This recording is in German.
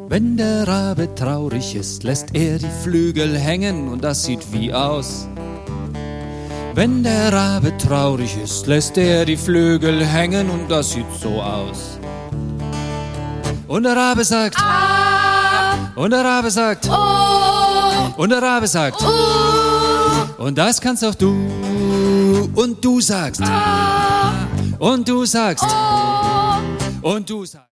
Wenn der Rabe traurig ist, lässt er die Flügel hängen und das sieht wie aus. Wenn der Rabe traurig ist, lässt er die Flügel hängen und das sieht so aus. Und der Rabe sagt ah, und der Rabe sagt oh, und der Rabe sagt oh, und das kannst auch du. Und du sagst ah, und du sagst oh, und du sagst